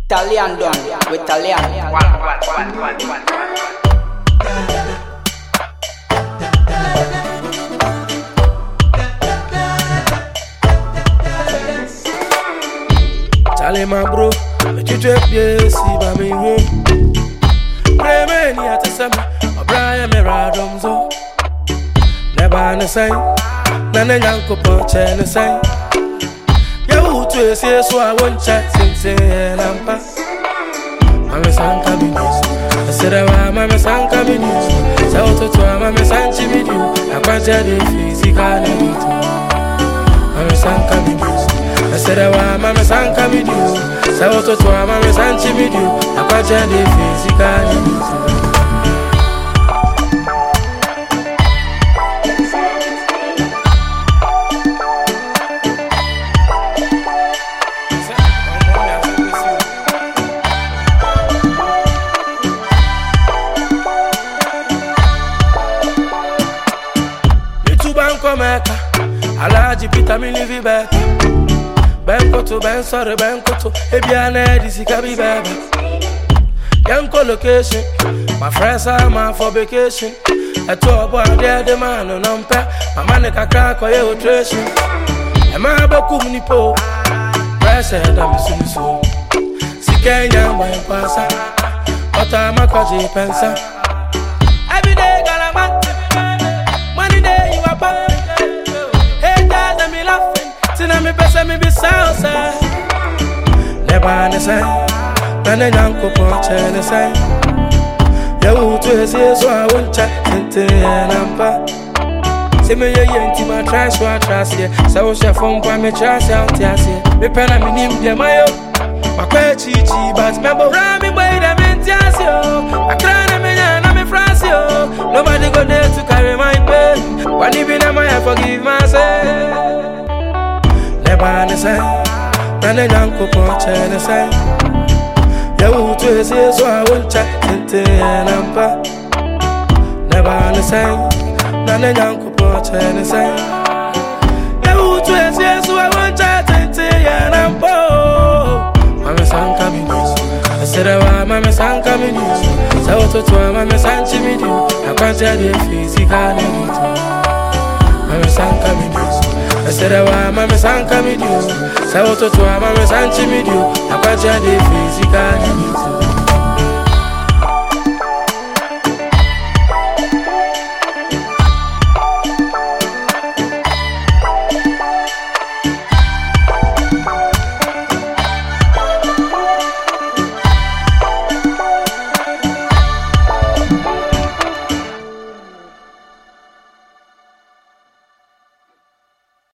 Italian done with Italian. Charlie, my bro, let you drop your see by me home. Pray many at the summer, O'Brien, Meradomzo. Never on the sign, Nana Yanko Punch and the sign. You to say so I won't chat since I'm past. Mama San coming news. I said, Mama San coming news. So to Mama San Jimmy, I can't tell the physical need. Mama San coming news. I said, Mama San coming news. So to Mama San Jimmy, I can't tell the physical need. Alaji Peter me live back. Benko to Ben sorry Benko to Ebiane this kabi baba. Yanko location. My friends are man for vacation. I talk about the man on umpa. My man kakra kwa ye operation. E ma ba kumni po. Pressure da me so. Sikenya mwa pasa. Ota makwaji pensa. Every day galama. Money day you are back. Me laughing, tina me best me be salsa. Never on the side, Nana Yanko Punch and the side. You to say so I won't chat into an ampa. See me a yanky my trash what trash here. So she phone by me trash out here. Me pen and me name the mayo. My quechi but remember Rami boy them in Tiasio. I cry me and me Francio. Nobody go there to carry my pain. When even I forgive myself. Never on the side, Nana Yanko Punch and the side. You to say so I won't chat into an ampa. Never on the side, Nana Yanko Punch and the side. You to say so I won't chat into an ampa. Mama San coming news. I said, Mama San coming news. So to Mama San Jimmy, I can't tell the physical need. Mama San coming news. I said, Mama San coming news. So to Mama San Jimmy, I can't tell the physical need.